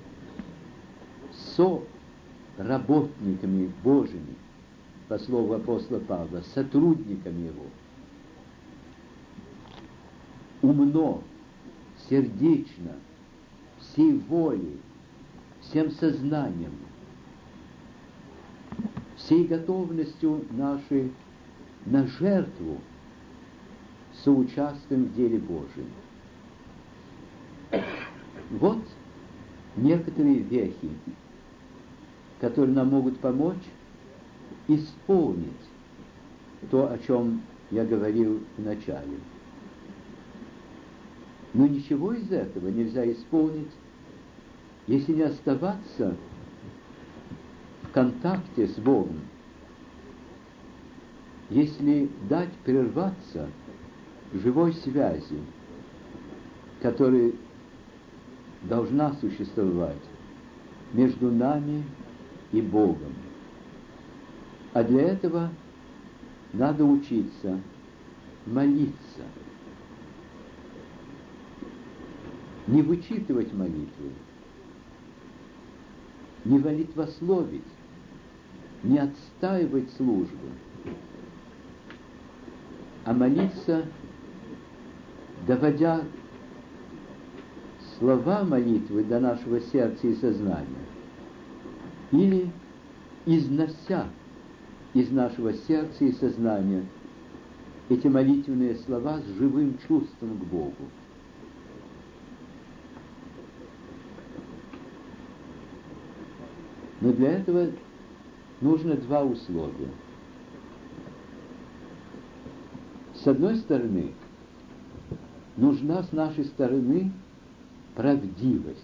соработниками Божьими, по слову апостола Павла, сотрудниками Его. Умно, сердечно, всей волей, всем сознанием, всей готовностью нашей на жертву соучаствуем в деле Божьем. Вот некоторые вехи, которые нам могут помочь исполнить то, о чем я говорил в начале. Но ничего из этого нельзя исполнить, если не оставаться в контакте с Богом, если дать прерваться живой связи, которая должна существовать между нами и Богом. А для этого надо учиться молиться. Не вычитывать молитвы, не молитвословить, не отстаивать службу, а молиться, доводя слова молитвы до нашего сердца и сознания, или износя из нашего сердца и сознания эти молитвенные слова с живым чувством к Богу. Но для этого нужно два условия. С одной стороны, нужна с нашей стороны правдивость.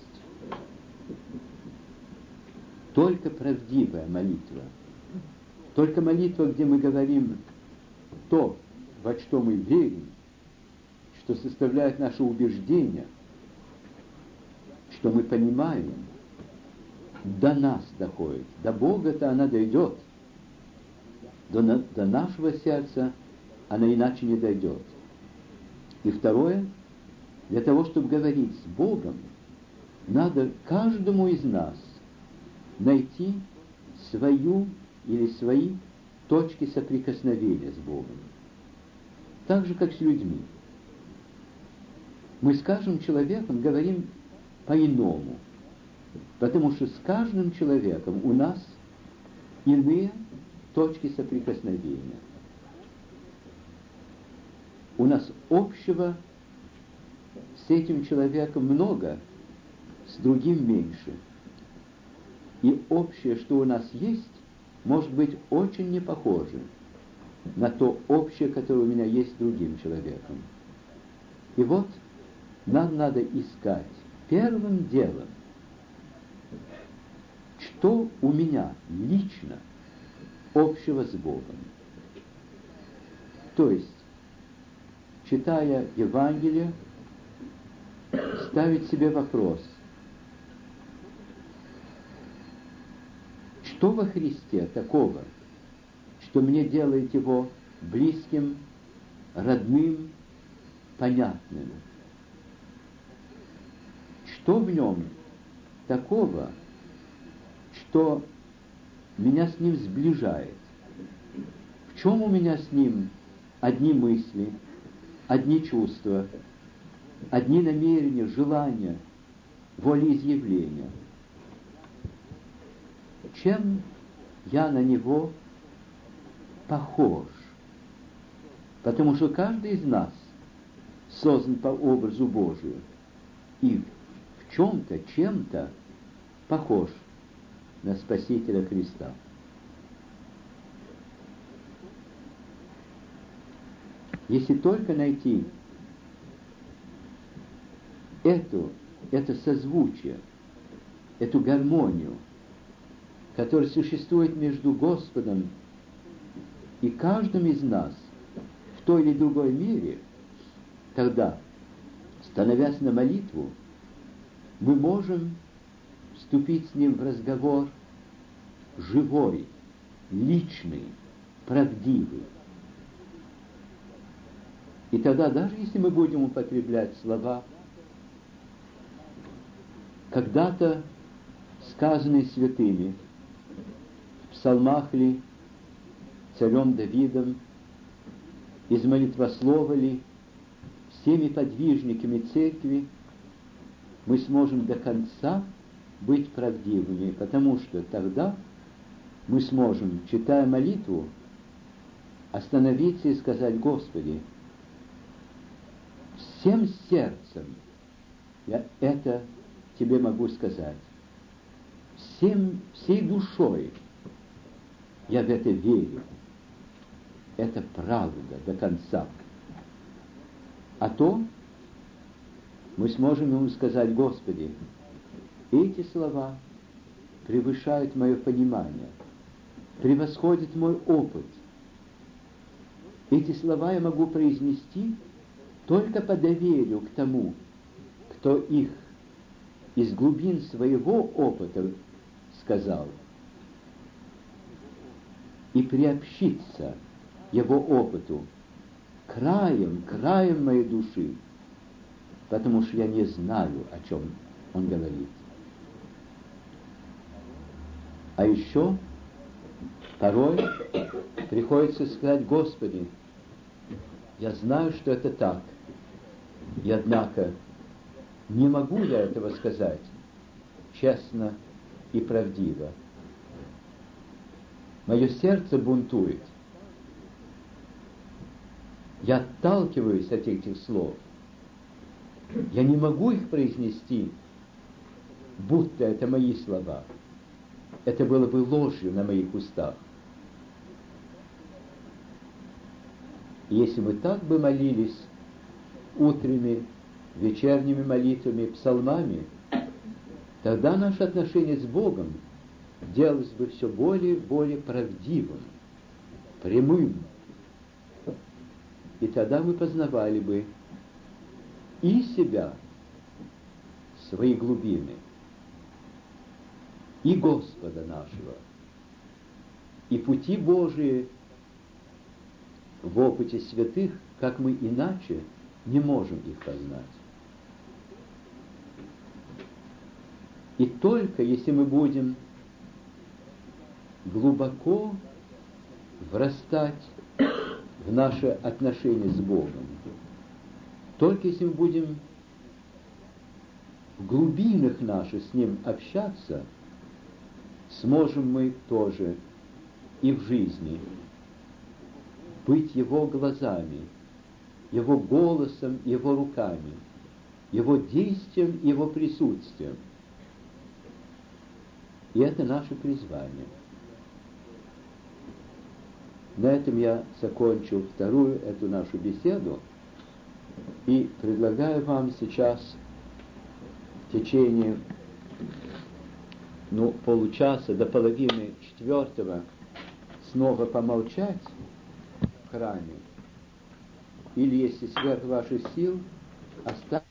Только правдивая молитва. Только молитва, где мы говорим то, во что мы верим, что составляет наше убеждение, что мы понимаем, до нас доходит. До Бога-то она дойдет. До нашего сердца она иначе не дойдет. И второе, для того, чтобы говорить с Богом, надо каждому из нас найти свою или свои точки соприкосновения с Богом. Так же, как с людьми. Мы с каждым человеком говорим по-иному, потому что с каждым человеком у нас иные точки соприкосновения. У нас общего с этим человеком много, с другим меньше. И общее, что у нас есть, может быть очень не похоже на то общее, которое у меня есть с другим человеком. И вот нам надо искать первым делом, что у меня лично общего с Богом. То есть, читая Евангелие, ставить себе вопрос, что во Христе такого, что мне делает его близким, родным, понятным? Что в нем такого, что меня с ним сближает? чем у меня с ним одни мысли, одни чувства, одни намерения, желания, волеизъявления. Чем я на него похож? Потому что каждый из нас создан по образу Божию и в чем-то, чем-то похож на Спасителя Христа. Если только найти это созвучие, эту гармонию, которая существует между Господом и каждым из нас в той или другой мере, тогда, становясь на молитву, мы можем вступить с Ним в разговор живой, личный, правдивый. И тогда, даже если мы будем употреблять слова, когда-то сказанные святыми, в псалмах ли, царем Давидом, из молитвослова ли, всеми подвижниками церкви, мы сможем до конца быть правдивыми, потому что тогда мы сможем, читая молитву, остановиться и сказать: Господи, всем сердцем я это Тебе могу сказать, всей душой я в это верю, это правда до конца. А то мы сможем ему сказать: Господи, эти слова превышают мое понимание, превосходят мой опыт. Эти слова я могу произнести только по доверию к тому, кто их из глубин своего опыта сказал, и приобщиться его опыту краем моей души, потому что я не знаю, о чем он говорит. А еще порой приходится сказать: Господи, я знаю, что это так, и однако не могу я этого сказать честно и правдиво. Мое сердце бунтует. Я отталкиваюсь от этих слов. Я не могу их произнести, будто это мои слова. Это было бы ложью на моих устах. И если мы так бы молились утренними, вечерними молитвами, псалмами, тогда наше отношение с Богом делалось бы все более и более правдивым, прямым. И тогда мы познавали бы и себя, свои глубины, и Господа нашего, и пути Божии в опыте святых, как мы иначе не можем их познать. И только если мы будем глубоко врастать в наше отношение с Богом, только если мы будем в глубинах наших с Ним общаться, сможем мы тоже и в жизни быть Его глазами, Его голосом, Его руками, Его действием, Его присутствием. И это наше призвание. На этом я закончу вторую эту нашу беседу и предлагаю вам сейчас в течение получаса до половины четвертого снова помолчать в храме, или, если сверх ваших сил, оставить